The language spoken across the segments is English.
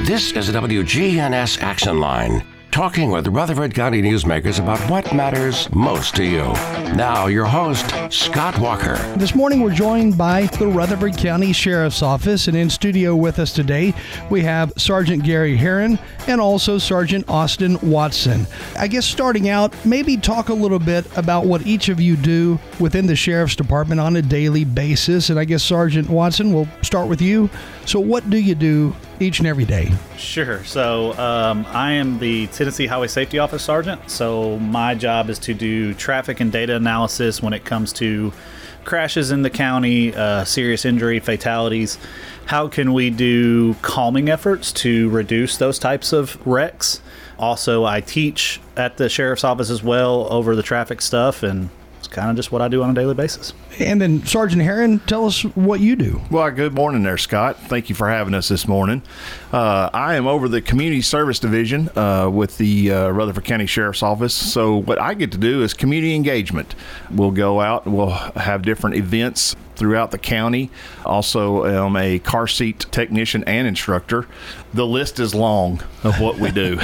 This is the WGNS Action Line, talking with Rutherford County newsmakers about what matters most to you. Now, your host, Scott Walker. This morning, we're joined by the Rutherford County Sheriff's Office, and in studio with us today, we have Sergeant Gary Herron and also Sergeant Austin Watson. I guess starting out, maybe talk a little bit about what each of you do within the Sheriff's Department on a daily basis. And I guess, Sergeant Watson, we'll start with you. So what do you do each and every day? Sure. So I am the Tennessee Highway Safety Office Sergeant. So my job is to do traffic and data analysis when it comes to crashes in the county, serious injury, fatalities. How can we do calming efforts to reduce those types of wrecks? Also, I teach at the Sheriff's Office as well over the traffic stuff, and it's kind of just what I do on a daily basis. And then, Sergeant Herron, tell us what you do. Well, good morning there, Scott. Thank you for having us this morning. I am over the Community Service Division with the Rutherford County Sheriff's Office. So what I get to do is community engagement. We'll go out and we'll have different events throughout the county. Also, I'm a car seat technician and instructor. The list is long of what we do.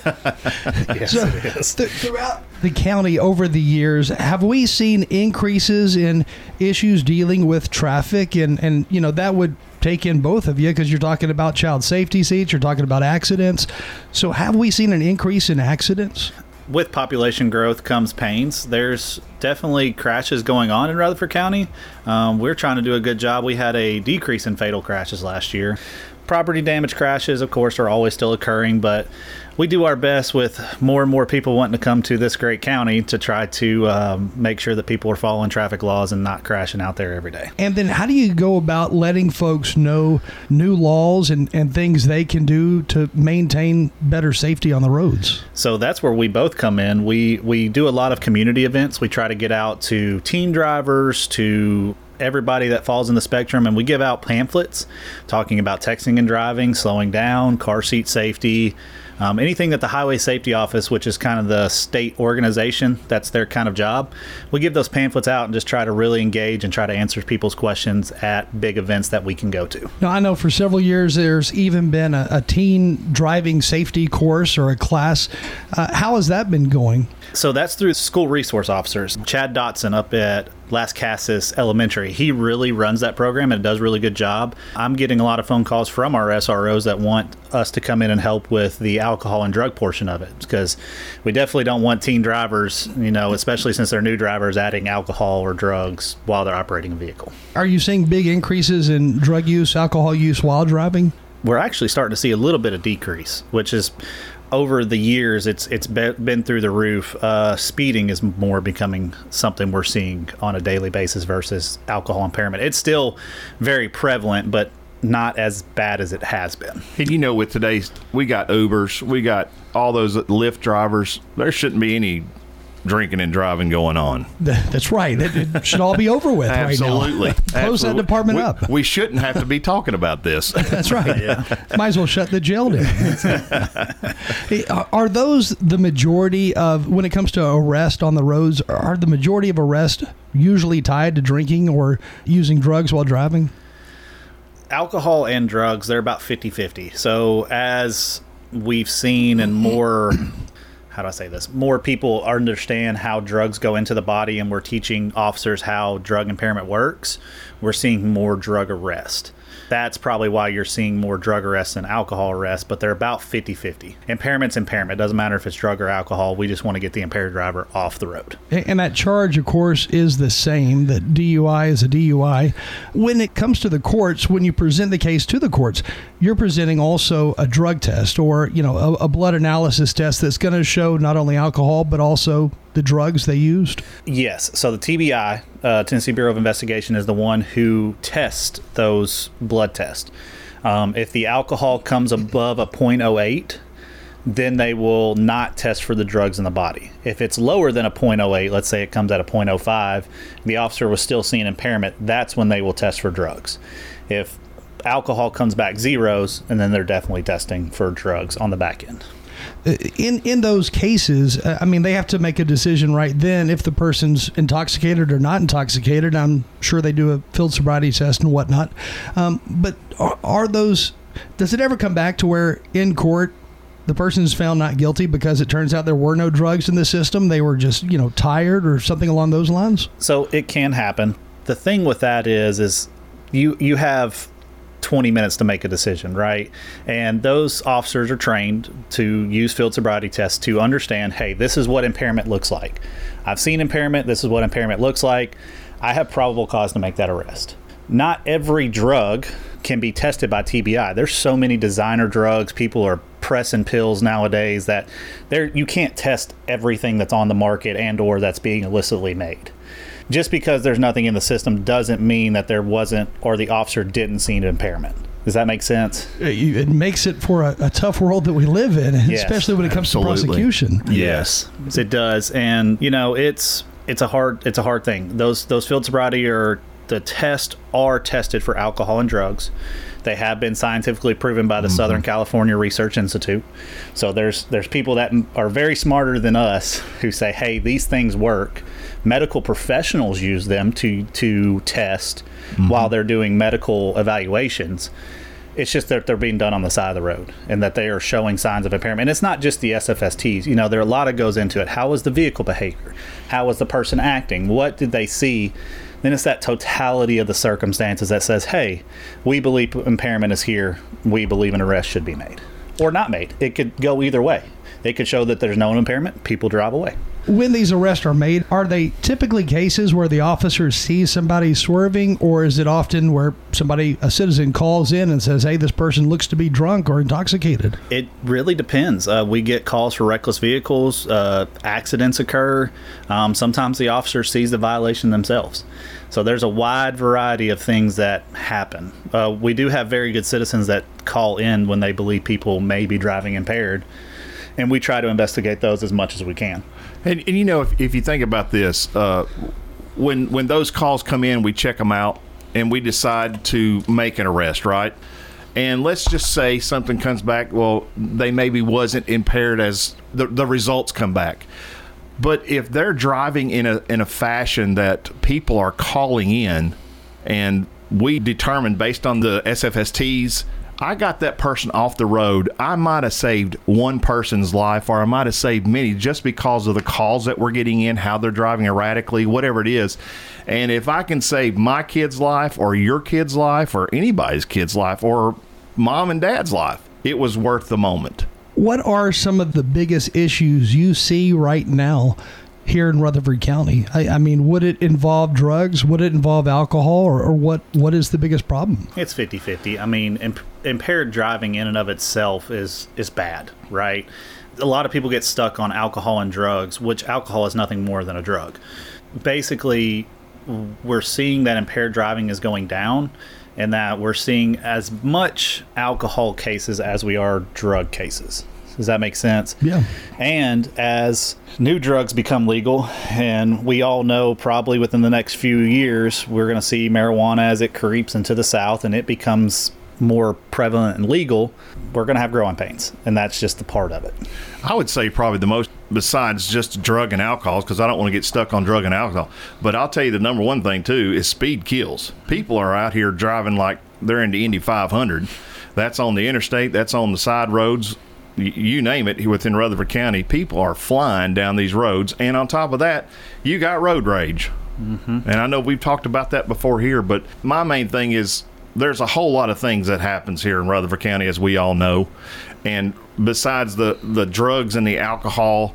Yes, So, it is. throughout the county over the years, have we seen increases in issues dealing with traffic? And you know, that would take in both of you because you're talking about child safety seats, you're talking about accidents. So have we seen an increase in accidents? With population growth comes pains. There's definitely crashes going on in Rutherford County. We're trying to do a good job. We had a decrease in fatal crashes last year. Property damage crashes, of course, are always still occurring, but we do our best with more and more people wanting to come to this great county to try to make sure that people are following traffic laws and not crashing out there every day. And then how do you go about letting folks know new laws and things they can do to maintain better safety on the roads? So that's where we both come in. We do a lot of community events. We try to get out to teen drivers, to everybody that falls in the spectrum, and we give out pamphlets talking about texting and driving, slowing down, car seat safety, anything that the Highway Safety Office, which is kind of the state organization, that's their kind of job. We give those pamphlets out and just try to really engage and try to answer people's questions at big events that we can go to. Now, I know for several years there's even been a teen driving safety course or a class. How has that been going? So that's through school resource officers. Chad Dotson up at Las Casas Elementary, he really runs that program and does a really good job. I'm getting a lot of phone calls from our SROs that want us to come in and help with the alcohol and drug portion of it, because we definitely don't want teen drivers, you know, especially since they're new drivers, adding alcohol or drugs while they're operating a vehicle. Are you seeing big increases in drug use, alcohol use while driving? We're actually starting to see a little bit of decrease, which is over the years, it's been through the roof. Speeding is more becoming something we're seeing on a daily basis versus alcohol impairment. It's still very prevalent, but not as bad as it has been. And you know, with today's, we got Ubers, we got all those Lyft drivers. There shouldn't be any drinking and driving going on. That's right. It should all be over with right now. Absolutely. Close that department up. We shouldn't have to be talking about this. That's right. Yeah. Might as well shut the jail down. Are those the majority of, when it comes to arrest on the roads, are the majority of arrests usually tied to drinking or using drugs while driving? Alcohol and drugs, they're about 50-50. So as we've seen and more... how do I say this? More people understand how drugs go into the body, and we're teaching officers how drug impairment works. We're seeing more drug arrest. That's probably why you're seeing more drug arrests than alcohol arrests, but they're about 50-50. Impairment's impairment. It doesn't matter if it's drug or alcohol. We just want to get the impaired driver off the road. And that charge, of course, is the same, that DUI is a DUI. When it comes to the courts, when you present the case to the courts, you're presenting also a drug test or, you know, a blood analysis test that's going to show not only alcohol, but also the drugs they used? Yes. So the TBI, Tennessee Bureau of Investigation, is the one who tests those blood tests. If the alcohol comes above a 0.08, then they will not test for the drugs in the body. If it's lower than a 0.08, let's say it comes at a 0.05, the officer was still seeing impairment, that's when they will test for drugs. If alcohol comes back zeros, and then they're definitely testing for drugs on the back end. In those cases, I mean, they have to make a decision right then if the person's intoxicated or not intoxicated. I'm sure they do a field sobriety test and whatnot. But are those Does it ever come back to where in court the person is found not guilty because it turns out there were no drugs in the system? They were just, tired or something along those lines? So it can happen. The thing with that is you have 20 minutes to make a decision, right? And those officers are trained to use field sobriety tests to understand, hey, this is what impairment looks like. I've seen impairment. This is what impairment looks like. I have probable cause to make that arrest. Not every drug can be tested by TBI. There's so many designer drugs. People are pressing pills nowadays that you can't test everything that's on the market and or that's being illicitly made. Just because there's nothing in the system doesn't mean that there wasn't or the officer didn't see an impairment. Does that make sense? It makes it for a tough world that we live in, yes, especially when it comes to prosecution. Yes, it does. And, it's a hard thing. Those field sobriety the tests are tested for alcohol and drugs. They have been scientifically proven by the Southern California Research Institute. So there's people that are very smarter than us who say, hey, these things work. Medical professionals use them to test while they're doing medical evaluations. It's just that they're being done on the side of the road and that they are showing signs of impairment. And it's not just the SFSTs. There are a lot that goes into it. How was the vehicle behavior? How was the person acting? What did they see? Then it's that totality of the circumstances that says, hey, we believe impairment is here. We believe an arrest should be made or not made. It could go either way. It could show that there's no impairment. People drive away. When these arrests are made, are they typically cases where the officer sees somebody swerving, or is it often where a citizen calls in and says, hey, this person looks to be drunk or intoxicated? It really depends. We get calls for reckless vehicles. Accidents occur. Sometimes the officer sees the violation themselves. So there's a wide variety of things that happen. We do have very good citizens that call in when they believe people may be driving impaired, and we try to investigate those as much as we can. And if you think about this, when those calls come in, we check them out and we decide to make an arrest, right? And let's just say something comes back, well, they maybe wasn't impaired as the results come back. But if they're driving in a fashion that people are calling in and we determine based on the SFSTs, I got that person off the road, I might have saved one person's life, or I might have saved many just because of the calls that we're getting in, how they're driving erratically, whatever it is. And if I can save my kid's life or your kid's life or anybody's kid's life or mom and dad's life, it was worth the moment. What are some of the biggest issues you see right now here in Rutherford County? I mean, would it involve drugs? Would it involve alcohol? Or what is the biggest problem? It's 50-50. I mean, impaired driving in and of itself is bad, right? A lot of people get stuck on alcohol and drugs, which alcohol is nothing more than a drug. Basically, we're seeing that impaired driving is going down, and that we're seeing as much alcohol cases as we are drug cases. Does that make sense? Yeah. And as new drugs become legal, and we all know probably within the next few years, we're going to see marijuana as it creeps into the South and it becomes more prevalent and legal, we're going to have growing pains. And that's just the part of it. I would say probably the most, besides just drug and alcohol, because I don't want to get stuck on drug and alcohol. But I'll tell you the number one thing, too, is speed kills. People are out here driving like they're in the Indy 500. That's on the interstate. That's on the side roads. You name it, within Rutherford County, people are flying down these roads. And on top of that, you got road rage. Mm-hmm. And I know we've talked about that before here, but my main thing is there's a whole lot of things that happens here in Rutherford County, as we all know. And besides the drugs and the alcohol,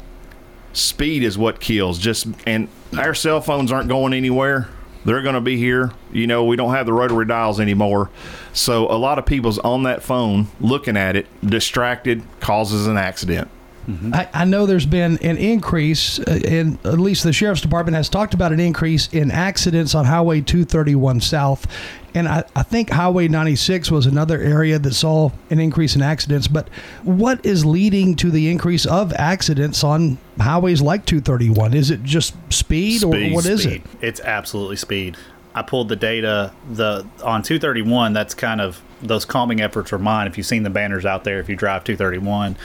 speed is what kills. And our cell phones aren't going anywhere. They're going to be here. We don't have the rotary dials anymore. So a lot of people's on that phone looking at it, distracted, causes an accident. Mm-hmm. I know there's been an increase, and at least the Sheriff's Department has talked about an increase in accidents on Highway 231 South. And I think Highway 96 was another area that saw an increase in accidents. But what is leading to the increase of accidents on highways like 231? Is it just speed, or what is it? It's absolutely speed. I pulled the data on 231. That's kind of those calming efforts are mine. If you've seen the banners out there, if you drive 231,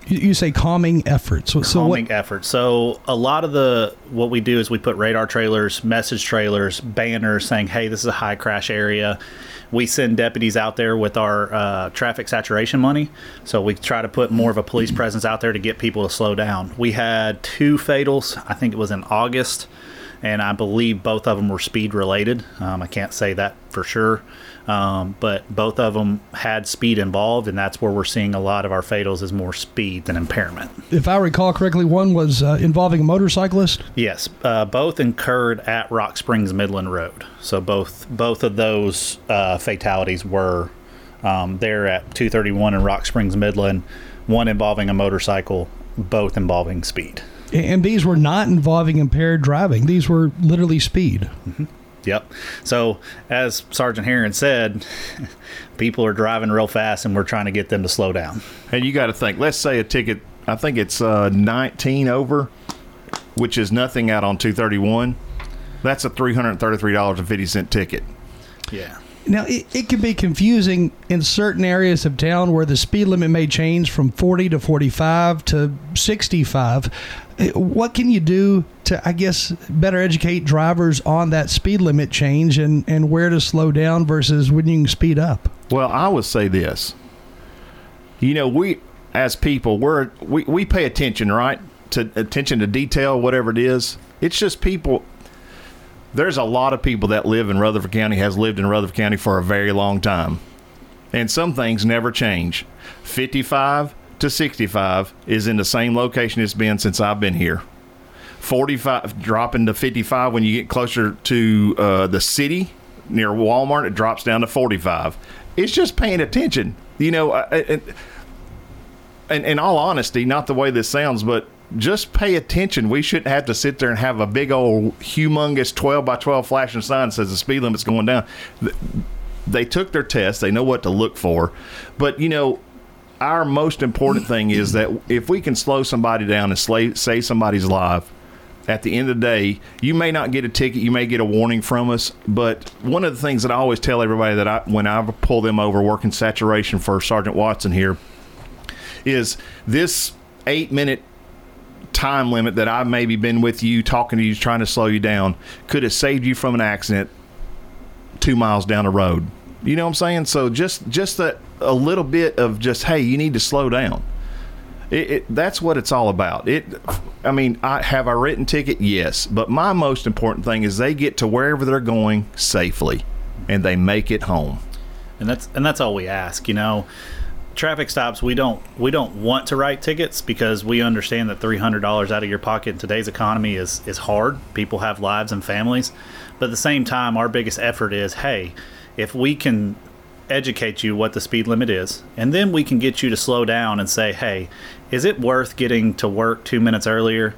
You say calming efforts. Calming efforts. So a lot of what we do is we put radar trailers, message trailers, banners saying, hey, this is a high crash area. We send deputies out there with our traffic saturation money. So we try to put more of a police presence out there to get people to slow down. We had 2 fatals, I think it was in August, and I believe both of them were speed related. I can't say that for sure. But both of them had speed involved, and that's where we're seeing a lot of our fatals is more speed than impairment. If I recall correctly, one was involving a motorcyclist? Yes, both incurred at Rock Springs Midland Road. So both of those fatalities were there at 231 and Rock Springs Midland, one involving a motorcycle, both involving speed. And these were not involving impaired driving. These were literally speed. Mm-hmm. Yep. So as Sergeant Heron said, people are driving real fast and we're trying to get them to slow down. And you got to think, let's say a ticket, I think it's 19 over, which is nothing out on 231. That's a $333.50 ticket. Yeah. Now, it can be confusing in certain areas of town where the speed limit may change from 40 to 45 to 65. What can you do to, I guess, better educate drivers on that speed limit change and where to slow down versus when you can speed up? Well, I would say this. You know, we, as people, we pay attention, right? Attention to detail, whatever it is. It's just people. There's a lot of people that live in Rutherford County, has lived in Rutherford County for a very long time. And some things never change. 55 to 65 is in the same location it's been since I've been here. 45 dropping to 55 when you get closer to the city near Walmart, it drops down to 45. It's just paying attention. You know, and in all honesty, not the way this sounds, but just pay attention. We shouldn't have to sit there and have a big old humongous 12 by 12 flashing sign that says the speed limit's going down. They took their test. They know what to look for. But, you know, our most important thing is that if we can slow somebody down and save somebody's life, at the end of the day, you may not get a ticket. You may get a warning from us. But one of the things that I always tell everybody that when I pull them over working saturation for Sergeant Watson here is this 8-minute time limit that I've maybe been with you, talking to you, trying to slow you down, could have saved you from an accident 2 miles down the road. You know what I'm saying? So just a little bit of just, hey, you need to slow down. That's what it's all about. I mean, have I written ticket? Yes. But my most important thing is they get to wherever they're going safely and they make it home. And that's all we ask, you know. Traffic stops, we don't want to write tickets because we understand that $300 out of your pocket in today's economy is hard. People have lives and families. But at the same time, our biggest effort is, hey, if we can educate you what the speed limit is, and then we can get you to slow down and say, hey, is it worth getting to work 2 minutes earlier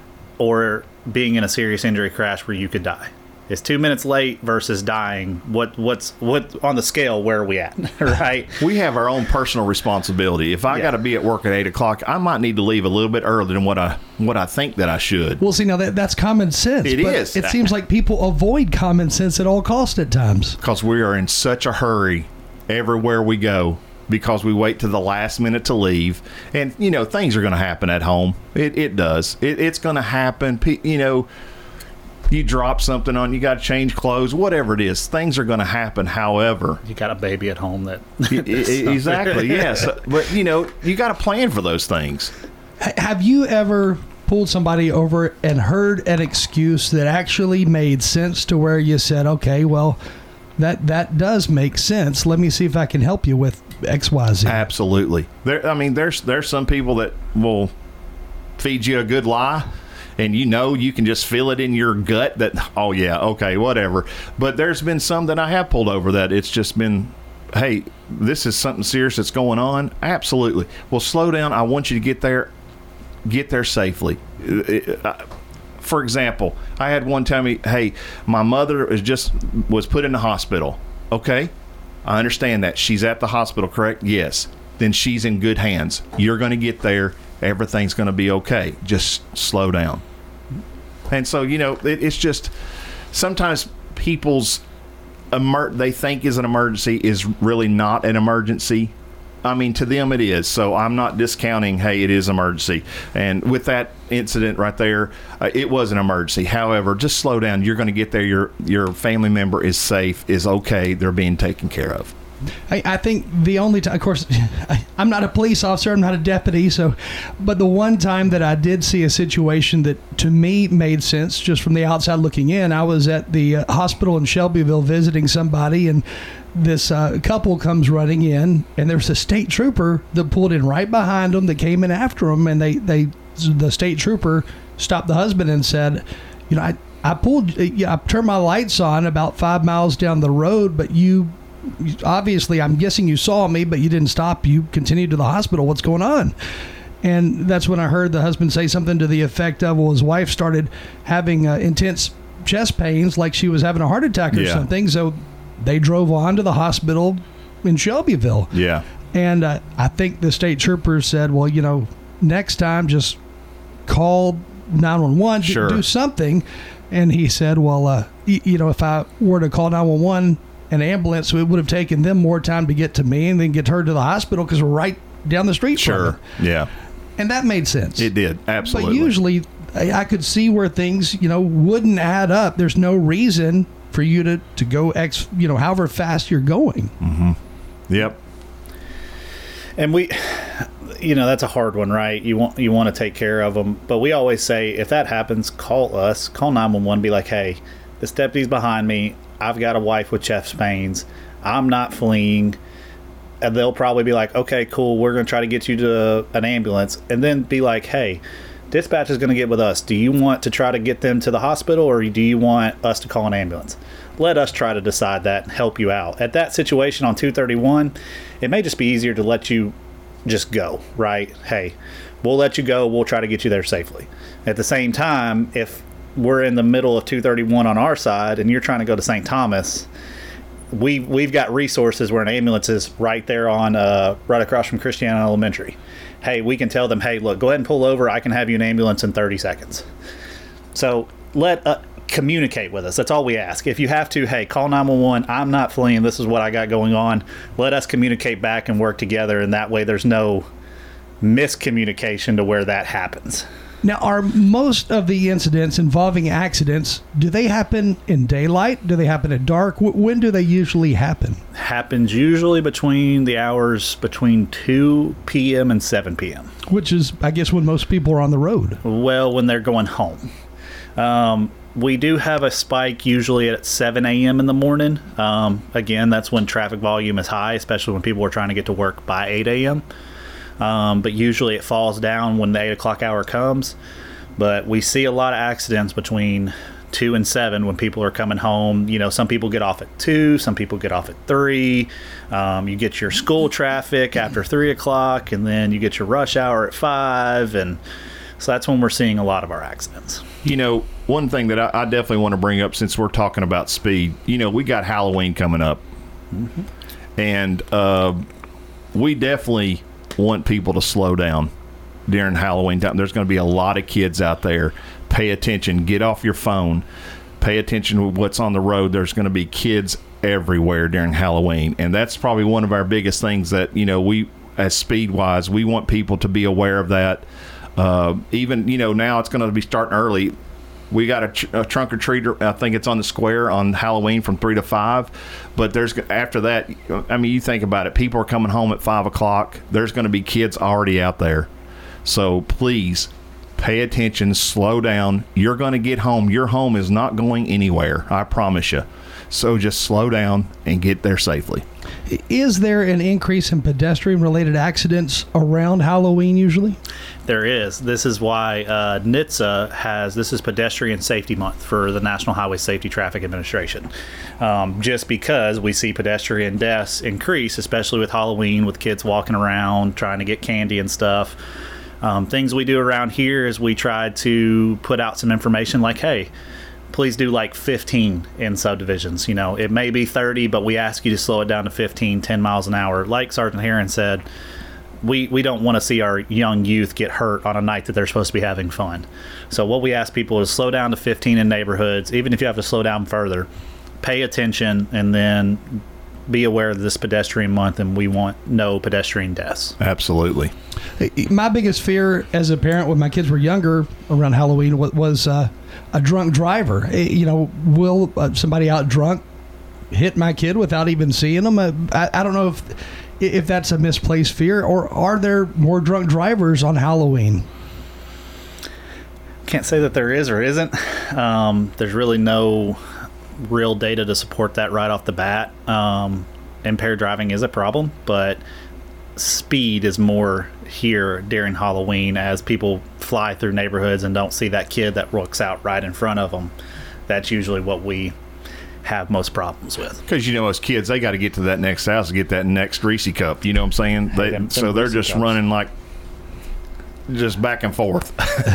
or being in a serious injury crash where you could die? Is 2 minutes late versus dying? What on the scale? Where are we at? Right? We have our own personal responsibility. If I got to be at work at 8 o'clock, I might need to leave a little bit earlier than what I think that I should. Well, see, now that's common sense. It is. It seems like people avoid common sense at all costs at times. Because we are in such a hurry everywhere we go. Because we wait to the last minute to leave, and you know things are going to happen at home. It does. It's going to happen. You know. You drop something on, you got to change clothes, whatever it is, things are going to happen. However, you got a baby at home that exactly, yes. But you know, you got to plan for those things. Have you ever pulled somebody over and heard an excuse that actually made sense to where you said, okay, well, that does make sense. Let me see if I can help you with XYZ. Absolutely. There's some people that will feed you a good lie. And you know, you can just feel it in your gut that, oh yeah, okay, whatever. But there's been some that I have pulled over that it's just been, hey, this is something serious that's going on. Absolutely. Well, slow down. I want you to get there safely. For example, I had one tell me, hey, my mother was put in the hospital. Okay, I understand that. She's at the hospital, correct? Yes. Then she's in good hands. You're going to get there. Everything's going to be okay. Just slow down. And so, you know, it's just sometimes people's they think is an emergency is really not an emergency I mean, to them it is. So I'm not discounting, hey, it is emergency. And with that incident right there, it was an emergency. However, just slow down. You're going to get there. Your family member is safe, is okay. They're being taken care of. I think the only time, of course, I'm not a police officer, I'm not a deputy, but the one time that I did see a situation that to me made sense just from the outside looking in, I was at the hospital in Shelbyville visiting somebody, and this couple comes running in, and there's a state trooper that pulled in right behind them that came in after them, and the state trooper stopped the husband and said, I turned my lights on about 5 miles down the road, but you obviously, I'm guessing you saw me, but you didn't stop. You continued to the hospital. What's going on? And that's when I heard the husband say something to the effect of, well, his wife started having intense chest pains, like she was having a heart attack or something. So they drove on to the hospital in Shelbyville. Yeah. And I think the state trooper said, well, next time just call 911, do something. And he said, well, if I were to call 911, an ambulance, so it would have taken them more time to get to me and then get her to the hospital because we're right down the street from her. Yeah. And that made sense. It did, absolutely. But usually I could see where things, wouldn't add up. There's no reason for you to go however fast you're going. Mm-hmm. Yep. And that's a hard one, right? You want to take care of them, but we always say if that happens, call us, call 911, be like, hey, this deputy's behind me. I've got a wife with chest pains. I'm not fleeing. And they'll probably be like, okay, cool. We're going to try to get you to an ambulance. And then be like, hey, dispatch is going to get with us. Do you want to try to get them to the hospital, or do you want us to call an ambulance? Let us try to decide that and help you out. At that situation on 231, it may just be easier to let you just go, right? Hey, we'll let you go. We'll try to get you there safely. At the same time, if we're in the middle of 231 on our side and you're trying to go to St. Thomas, we've got resources where an ambulance is right there on right across from Christiana Elementary. Hey, we can tell them, hey, look, go ahead and pull over. I can have you an ambulance in 30 seconds. So communicate with us. That's all we ask. If you have to, hey, call 911. I'm not fleeing. This is what I got going on. Let us communicate back and work together, and that way there's no miscommunication to where that happens. Now, are most of the incidents involving accidents, do they happen in daylight? Do they happen at dark? When do they usually happen? Happens usually between the hours between 2 p.m. and 7 p.m. Which is, I guess, when most people are on the road. Well, when they're going home. We do have a spike usually at 7 a.m. in the morning. Again, that's when traffic volume is high, especially when people are trying to get to work by 8 a.m. But usually it falls down when the 8 o'clock hour comes. But we see a lot of accidents between 2 and 7 when people are coming home. Some people get off at 2, some people get off at 3. You get your school traffic after 3 o'clock, and then you get your rush hour at 5. And so that's when we're seeing a lot of our accidents. One thing that I definitely want to bring up, since we're talking about speed, we got Halloween coming up. Mm-hmm. And we definitely want people to slow down during Halloween time. There's going to be a lot of kids out there. Pay attention. Get off your phone. Pay attention to what's on the road. There's going to be kids everywhere during Halloween. And that's probably one of our biggest things that, we, as Speedwise, we want people to be aware of that. Even, now it's going to be starting early. We got a trunk or treater. I think it's on the square on Halloween from 3 to 5. But after that, you think about it. People are coming home at 5 o'clock. There's going to be kids already out there. So please pay attention. Slow down. You're going to get home. Your home is not going anywhere. I promise you. So just slow down and get there safely. Is there an increase in pedestrian-related accidents around Halloween usually? There is. This is why NHTSA this is Pedestrian Safety Month for the National Highway Safety Traffic Administration. Just because we see pedestrian deaths increase, especially with Halloween, with kids walking around trying to get candy and stuff. Things we do around here is we try to put out some information like, hey, please do like 15 in subdivisions. It may be 30, but we ask you to slow it down to 15, 10 miles an hour. Like Sergeant Heron said, we don't want to see our young youth get hurt on a night that they're supposed to be having fun. So what we ask people is slow down to 15 in neighborhoods. Even if you have to slow down further, pay attention, and then be aware of this pedestrian month, and we want no pedestrian deaths. Absolutely. My biggest fear as a parent when my kids were younger around Halloween was a drunk driver. Will somebody out drunk hit my kid without even seeing them? I don't know if that's a misplaced fear, or are there more drunk drivers on Halloween? Can't say that there is or isn't. There's really no real data to support that right off the bat. Impaired driving is a problem, but speed is more here during Halloween as people fly through neighborhoods and don't see that kid that looks out right in front of them. That's usually what we have most problems with. Because, as kids, they got to get to that next house to get that next Reese cup. You know what I'm saying? So they're just running like just back and forth.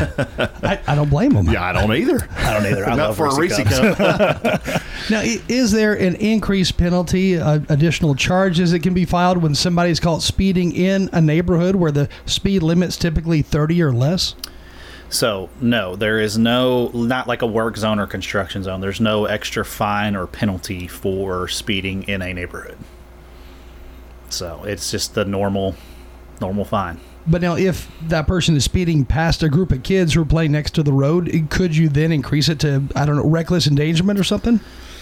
I don't blame them. Yeah, I don't either. I Not love for a Reese cup. Now, is there an increased penalty, additional charges that can be filed when somebody's caught speeding in a neighborhood where the speed limit's typically 30 or less? So, no, there is not like a work zone or construction zone. There's no extra fine or penalty for speeding in a neighborhood. So, it's just the normal fine. But now, if that person is speeding past a group of kids who are playing next to the road, could you then increase it to, reckless endangerment or something?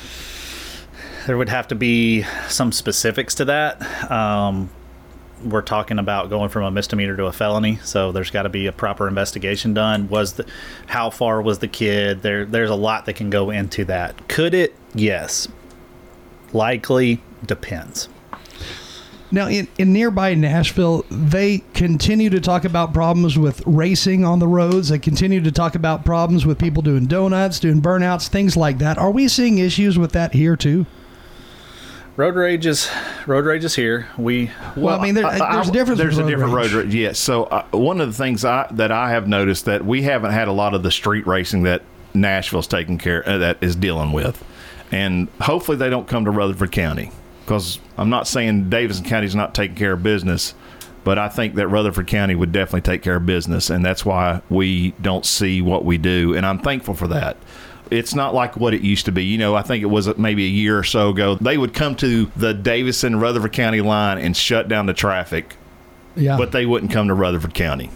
There would have to be some specifics to that. We're talking about going from a misdemeanor to a felony, so there's got to be a proper investigation done. How far was the kid? There's a lot that can go into that. Could it? Yes. Likely, depends. Now, in nearby Nashville, they continue to talk about problems with racing on the roads. They continue to talk about problems with people doing donuts, doing burnouts, things like that. Are we seeing issues with that here, too? Road rage is here. There's a difference. There's with a different road rage. Yes. So one of the things that I have noticed that we haven't had a lot of the street racing that Nashville's taking care that is dealing with, and hopefully they don't come to Rutherford County. Because I'm not saying Davidson County's not taking care of business, but I think that Rutherford County would definitely take care of business, and that's why we don't see what we do, and I'm thankful for that. It's not like what it used to be. I think it was maybe a year or so ago. They would come to the Davison-Rutherford County line and shut down the traffic, but they wouldn't come to Rutherford County.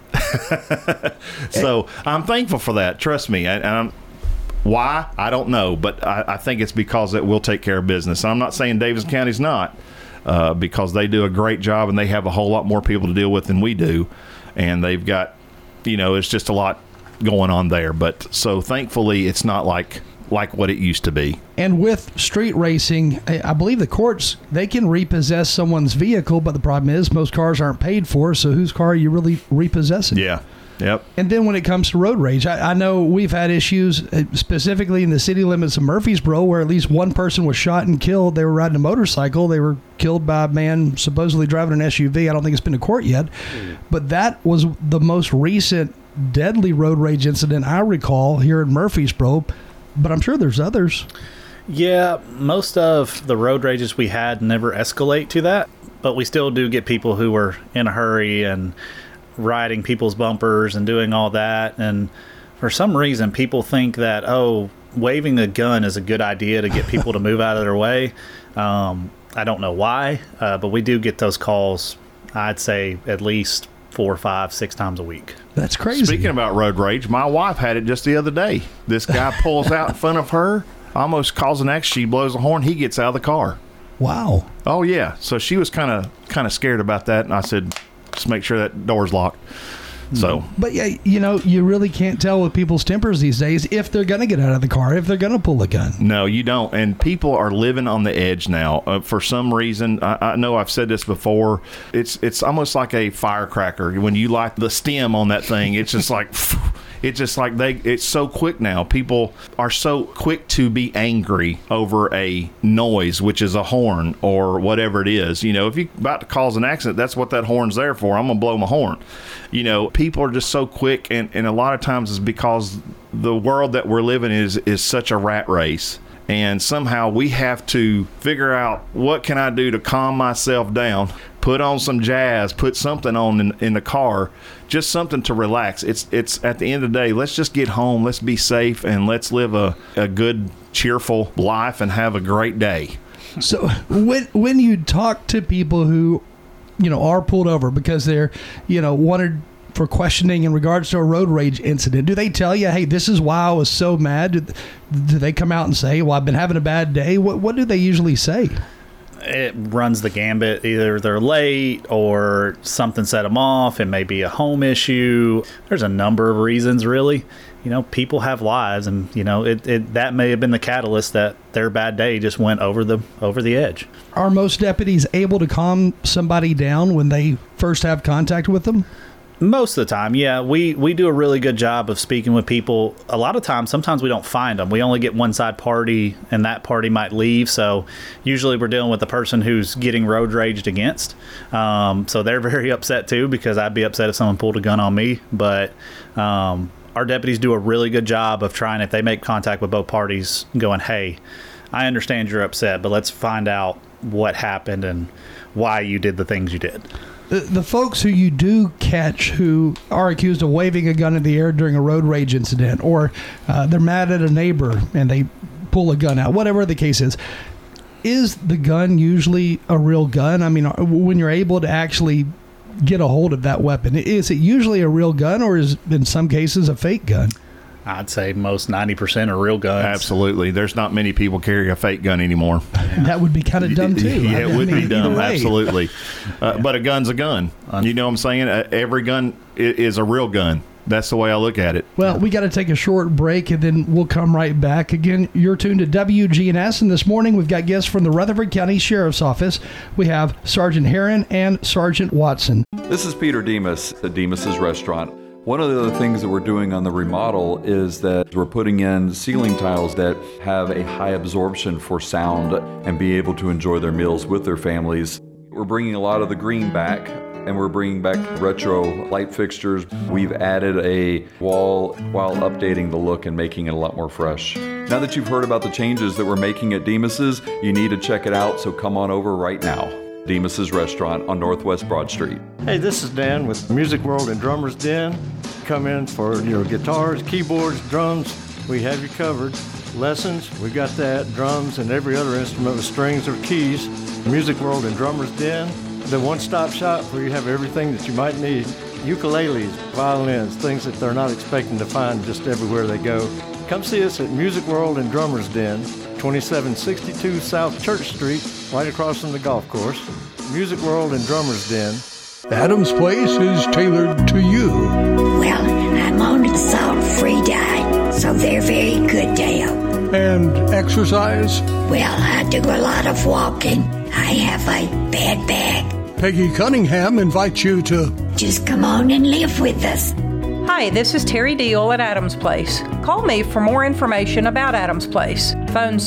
So I'm thankful for that. Trust me. Why? I don't know, but I think it's because it will take care of business. I'm not saying Davidson County's not, because they do a great job and they have a whole lot more people to deal with than we do, and they've got, it's just a lot going on there. But so thankfully, it's not like what it used to be. And with street racing, I believe the courts, they can repossess someone's vehicle, but the problem is most cars aren't paid for, so whose car are you really repossessing? Yeah. Yep. And then when it comes to road rage, I know we've had issues specifically in the city limits of Murfreesboro where at least one person was shot and killed. They were riding a motorcycle. They were killed by a man supposedly driving an SUV. I don't think it's been to court yet. But that was the most recent deadly road rage incident I recall here in Murfreesboro. But I'm sure there's others. Yeah, most of the road rages we had never escalate to that. But we still do get people who are in a hurry and riding people's bumpers and doing all that, and for some reason people think that waving a gun is a good idea to get people to move out of their way. I don't know why, but we do get those calls, I'd say at least 4, 5, 6 times a week. That's crazy. Speaking about road rage, my wife had it just the other day. This guy pulls out in front of her, almost causing an accident. She blows the horn, he gets out of the car. Wow. Oh yeah. So she was kind of scared about that, and I said, just make sure that door's locked. So, but yeah, you really can't tell with people's tempers these days if they're going to get out of the car, if they're going to pull a gun. No, you don't. And people are living on the edge now. For some reason, I know I've said this before. It's almost like a firecracker. When you light the stem on that thing, it's just like it's so quick now. People are so quick to be angry over a noise, which is a horn or whatever it is. If you're about to cause an accident, that's what that horn's there for. I'm going to blow my horn. People are just so quick, and a lot of times it's because the world that we're living is such a rat race. And somehow we have to figure out, what can I do to calm myself down? Put on some jazz, put something on in the car, just something to relax. It's at the end of the day, let's just get home, let's be safe, and let's live a good, cheerful life and have a great day. So when you talk to people who, are pulled over because they're, wanted for questioning in regards to a road rage incident, do they tell you, hey, this is why I was so mad? Do they come out and say, well, I've been having a bad day? What do they usually say? It runs the gambit. Either they're late or something set them off. It may be a home issue. There's a number of reasons, really. People have lives, and that may have been the catalyst that their bad day just went over the edge. Are most deputies able to calm somebody down when they first have contact with them? Most of the time, yeah. We do a really good job of speaking with people. A lot of times, sometimes we don't find them. We only get one side party, and that party might leave. So usually we're dealing with the person who's getting road raged against. So they're very upset too, because I'd be upset if someone pulled a gun on me. But our deputies do a really good job of trying, if they make contact with both parties, going, hey, I understand you're upset, but let's find out what happened and why you did the things you did. The folks who you do catch who are accused of waving a gun in the air during a road rage incident, or they're mad at a neighbor and they pull a gun out, whatever the case is the gun usually a real gun? I mean, when you're able to actually get a hold of that weapon, is it usually a real gun, or is in some cases a fake gun? I'd say most 90% are real guns. Absolutely. There's not many people carry a fake gun anymore. That would be kind of dumb, too. Yeah, it would be dumb. Absolutely. But a gun's a gun. You know what I'm saying? Every gun is a real gun. That's the way I look at it. Well, we got to take a short break, and then we'll come right back. Again, you're tuned to WGNS, and this morning we've got guests from the Rutherford County Sheriff's Office. We have Sergeant Herron and Sergeant Watson. This is Peter Demas at Demas's Restaurant. One of the other things that we're doing on the remodel is that we're putting in ceiling tiles that have a high absorption for sound and be able to enjoy their meals with their families. We're bringing a lot of the green back, and we're bringing back retro light fixtures. We've added a wall while updating the look and making it a lot more fresh. Now that you've heard about the changes that we're making at Demas's, you need to check it out, so come on over right now. Demas's Restaurant on Northwest Broad Street. Hey, this is Dan with Music World and Drummers Den. Come in for your guitars, keyboards, drums. We have you covered. Lessons, we got that. Drums and every other instrument with strings or keys. Music World and Drummers Den. The one-stop shop where you have everything that you might need. Ukuleles, violins, things that they're not expecting to find just everywhere they go. Come see us at Music World and Drummers Den, 2762 South Church Street, right across from the golf course. Music World and Drummers Den. Adam's Place is tailored to you. Well, I'm on a salt-free diet, so they're very good, Dale. And exercise? Well, I do a lot of walking. I have a bad back. Peggy Cunningham invites you to just come on and live with us. Hi, this is Terry Deal at Adams Place. Call me for more information about Adams Place. Phone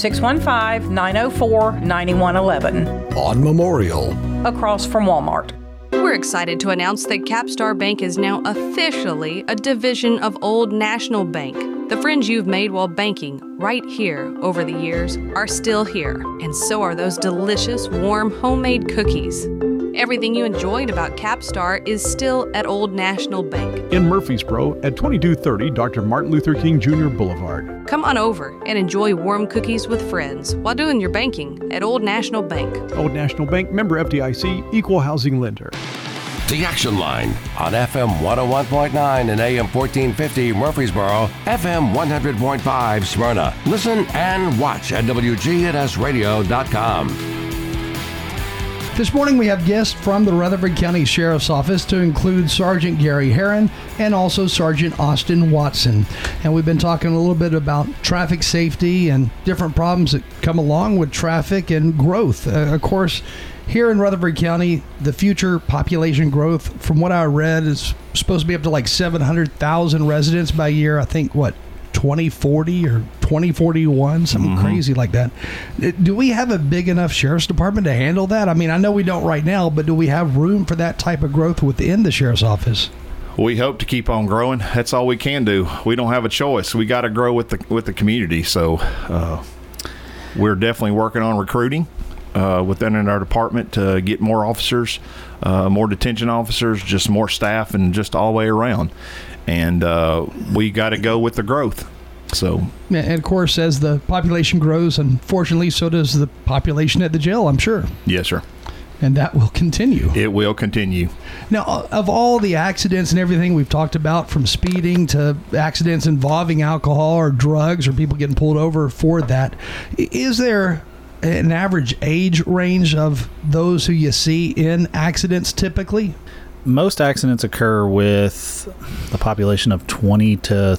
615-904-9111. On Memorial. Across from Walmart. We're excited to announce that Capstar Bank is now officially a division of Old National Bank. The friends you've made while banking right here over the years are still here, and so are those delicious, warm, homemade cookies. Everything you enjoyed about Capstar is still at Old National Bank. In Murfreesboro at 2230 Dr. Martin Luther King Jr. Boulevard. Come on over and enjoy warm cookies with friends while doing your banking at Old National Bank. Old National Bank, member FDIC, equal housing lender. The Action Line on FM 101.9 and AM 1450 Murfreesboro, FM 100.5 Smyrna. Listen and watch at WGNSradio.com. This morning we have guests from the Rutherford County Sheriff's Office, to include Sergeant Gary Herron and also Sergeant Austin Watson. And we've been talking a little bit about traffic safety and different problems that come along with traffic and growth. Of course, here in Rutherford County, the future population growth, from what I read, is supposed to be up to like 700,000 residents by year. I think, 2040 or 2041, something crazy like that. Do we have a big enough sheriff's department to handle that? I mean, I know we don't right now, but do we have room for that type of growth within the sheriff's office? We hope to keep on growing. That's all we can do. We don't have a choice. We got to grow with the community. So we're definitely working on recruiting within our department to get more officers, more detention officers, just more staff, and just all the way around. And we got to go with the growth. So, and of course, as the population grows, unfortunately, so does the population at the jail, I'm sure. yes, sir. And that will continue. It will continue. Now, of all the accidents and everything we've talked about, from speeding to accidents involving alcohol or drugs or people getting pulled over for that, is there an average age range of those who you see in accidents typically? Most accidents occur with the population of 20 to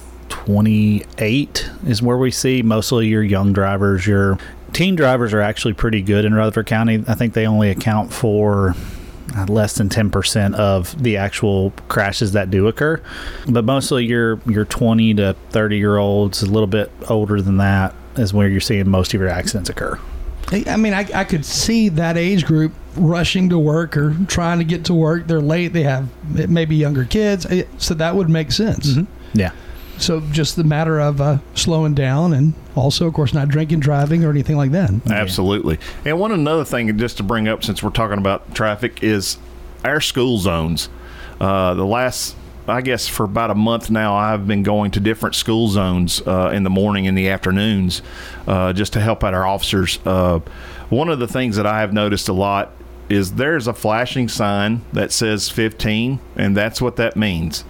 28 is where we see mostly your young drivers. Your teen drivers are actually pretty good in Rutherford County. I think they only account for less than 10% of the actual crashes that do occur. But mostly your 20 to 30-year-olds, a little bit older than that, is where you're seeing most of your accidents occur. I mean, I could see that age group rushing to work or trying to get to work. They're late. They have maybe younger kids. So that would make sense. Mm-hmm. Yeah. So just the matter of slowing down and also, of course, not drinking, driving, or anything like that. Absolutely. And another thing just to bring up, since we're talking about traffic, is our school zones. The last, I guess, for about a month now, I've been going to different school zones in the morning and the afternoons just to help out our officers. One of the things that I have noticed a lot is there's a flashing sign that says 15, and that's what that means.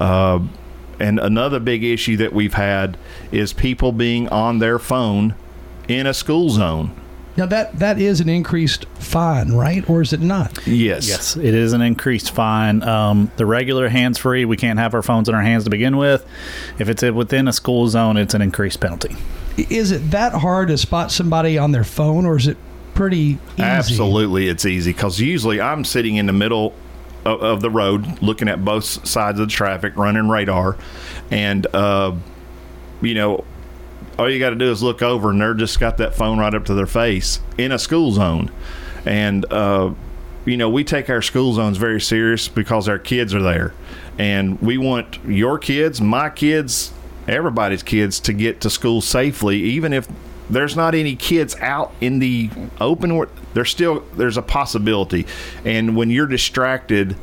And another big issue that we've had is people being on their phone in a school zone. Now, that is an increased fine, right? Or is it not? Yes. Yes, it is an increased fine. The regular hands-free, we can't have our phones in our hands to begin with. If it's within a school zone, it's an increased penalty. Is it that hard to spot somebody on their phone, or is it pretty easy? Absolutely, it's easy, because usually I'm sitting in the middle of the road looking at both sides of the traffic, running radar, and you know, all you got to do is look over and they're just got that phone right up to their face in a school zone. And you know, we take our school zones very serious because our kids are there, and we want your kids, my kids, everybody's kids to get to school safely. Even if there's not any kids out in the open, there's a possibility. And when you're distracted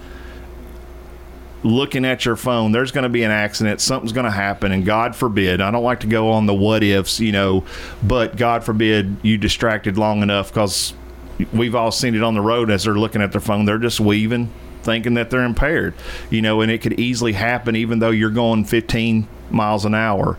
looking at your phone, there's going to be an accident, something's going to happen, and God forbid, I don't like to go on the what ifs, you know, but God forbid you distracted long enough, because we've all seen it on the road as they're looking at their phone, they're just weaving, thinking that they're impaired, you know, and it could easily happen even though you're going 15 miles an hour.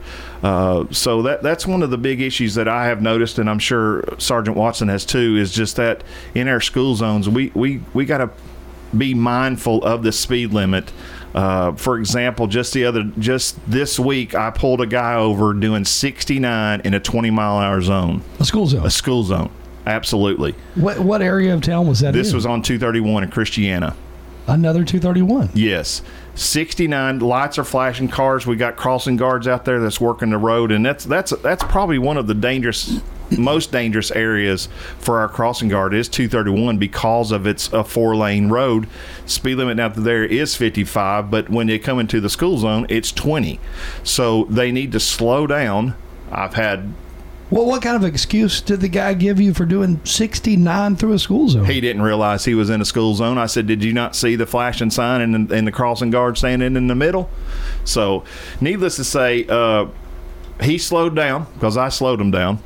So that's one of the big issues that I have noticed, and I'm sure Sergeant Watson has too, is just that in our school zones, we got to be mindful of the speed limit. For example, just this week, I pulled a guy over doing 69 in a 20-mile-an-hour zone. A school zone? A school zone, absolutely. What area of town was that This in? was on 231 in Christiana. Another 231? Yes. 69, lights are flashing, cars. We got crossing guards out there that's working the road, and that's probably one of the most dangerous areas for our crossing guard is 231, because of it's a 4-lane road. Speed limit out there is 55, but when they come into the school zone, it's 20. So they need to slow down. I've had... Well, what kind of excuse did the guy give you for doing 69 through a school zone? He didn't realize he was in a school zone. I said, did you not see the flashing sign and the crossing guard standing in the middle? So, needless to say, he slowed down because I slowed him down.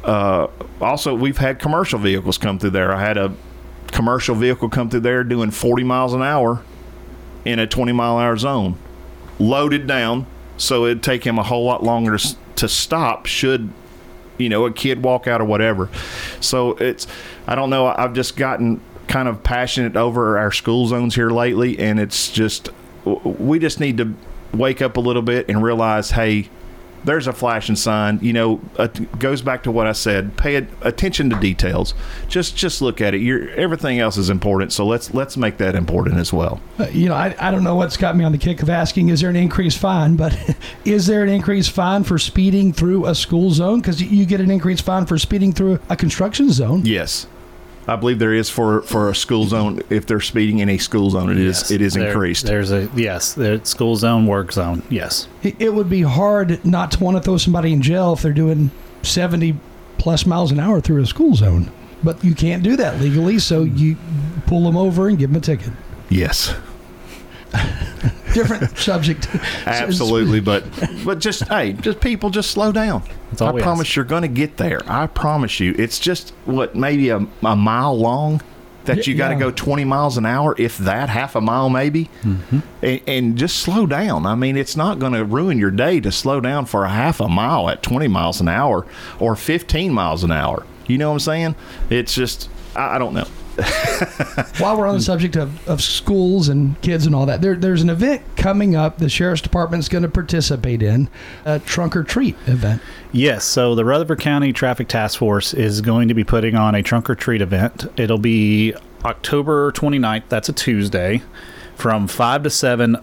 Also, we've had commercial vehicles come through there. I had a commercial vehicle come through there doing 40 miles an hour in a 20-mile-an-hour zone, loaded down, so it'd take him a whole lot longer to stop should, you know, a kid walk out or whatever. So I don't know, I've just gotten kind of passionate over our school zones here lately, and it's just, we just need to wake up a little bit and realize, hey, there's a flashing sign. You know, it goes back to what I said. Pay attention to details. Just look at it. Everything else is important, so let's make that important as well. You know, I don't know what's got me on the kick of asking, is there an increased fine? But is there an increased fine for speeding through a school zone? Because you get an increased fine for speeding through a construction zone. Yes. I believe there is for a school zone. If they're speeding in a school zone, it is increased. There's school zone, work zone. Yes, it would be hard not to want to throw somebody in jail if they're doing 70 plus miles an hour through a school zone, but you can't do that legally. So you pull them over and give them a ticket. Yes. different subject. Absolutely, but just people just slow down. I promise you're going to get there. I promise you. It's just maybe a mile long that you got to go 20 miles an hour, if that, half a mile maybe, and just slow down. I mean, it's not going to ruin your day to slow down for a half a mile at 20 miles an hour or 15 miles an hour. You know what I'm saying? It's just, I don't know. While we're on the subject of schools and kids and all that, there's an event coming up the Sheriff's Department is going to participate in, a trunk or treat event. Yes, so the Rutherford County Traffic Task Force is going to be putting on a trunk or treat event. It'll be October 29th, that's a Tuesday, from 5 to 7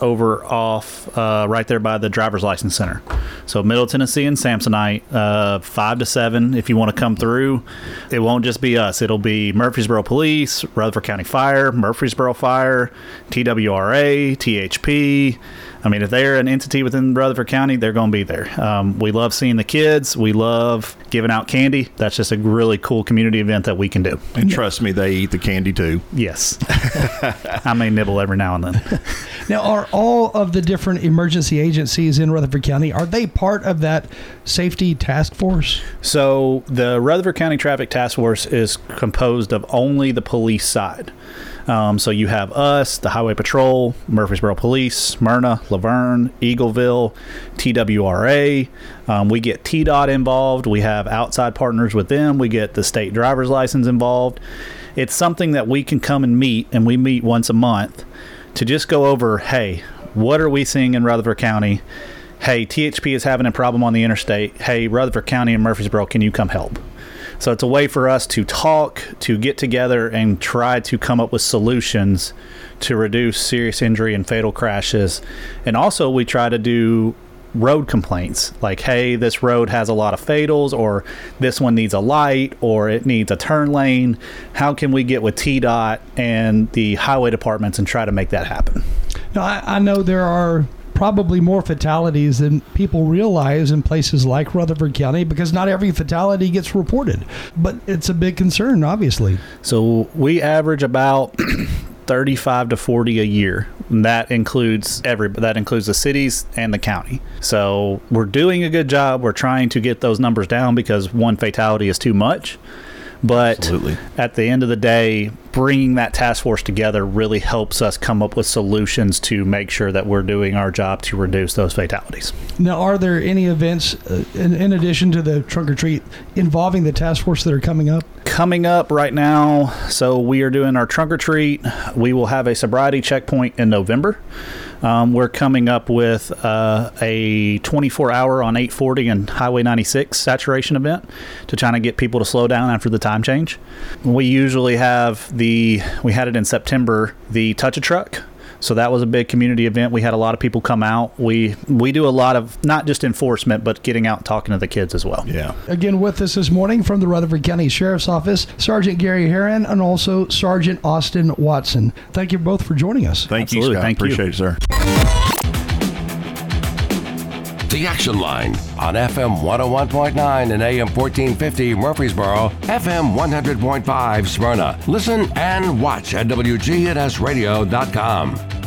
right there by the Driver's License Center. So Middle Tennessee and Samsonite, 5 to 7 if you want to come through. It won't just be us. It'll be Murfreesboro Police, Rutherford County Fire, Murfreesboro Fire, TWRA, THP. I mean, if they're an entity within Rutherford County, they're going to be there. We love seeing the kids. We love giving out candy. That's just a really cool community event that we can do. And trust me, they eat the candy too. Yes. I may nibble every now and then. Now, are all of the different emergency agencies in Rutherford County, are they part of that safety task force? So the Rutherford County Traffic Task Force is composed of only the police side. So you have us, the Highway Patrol, Murfreesboro Police, Smyrna, Laverne, Eagleville, TWRA. We get TDOT involved. We have outside partners with them. We get the state driver's license involved. It's something that we can come and meet, and we meet once a month to just go over, hey, what are we seeing in Rutherford County? Hey, THP is having a problem on the interstate. Hey, Rutherford County and Murfreesboro, can you come help? So it's a way for us to talk, to get together, and try to come up with solutions to reduce serious injury and fatal crashes. And also we try to do road complaints, like, hey, this road has a lot of fatals, or this one needs a light, or it needs a turn lane. How can we get with TDOT and the highway departments and try to make that happen? Now, I know there are probably more fatalities than people realize in places like Rutherford County, because not every fatality gets reported, but it's a big concern, obviously. So we average about 35 to 40 a year. And that includes the cities and the county. So we're doing a good job. We're trying to get those numbers down, because one fatality is too much. But absolutely, at the end of the day, bringing that task force together really helps us come up with solutions to make sure that we're doing our job to reduce those fatalities. Now, are there any events, in addition to the trunk or treat, involving the task force that are coming up? Coming up right now, so we are doing our trunk or treat. We will have a sobriety checkpoint in November. We're coming up with a 24-hour on 840 and Highway 96 saturation event to try to get people to slow down after the time change. We usually have we had it in September, the Touch a Truck. So that was a big community event. We had a lot of people come out. We do a lot of not just enforcement, but getting out and talking to the kids as well. Yeah. Again, with us this morning from the Rutherford County Sheriff's Office, Sergeant Gary Herron and also Sergeant Austin Watson. Thank you both for joining us. Thank you, Scott. Appreciate it, sir. The Action Line on FM 101.9 and AM 1450 Murfreesboro, FM 100.5 Smyrna. Listen and watch at WGNSradio.com.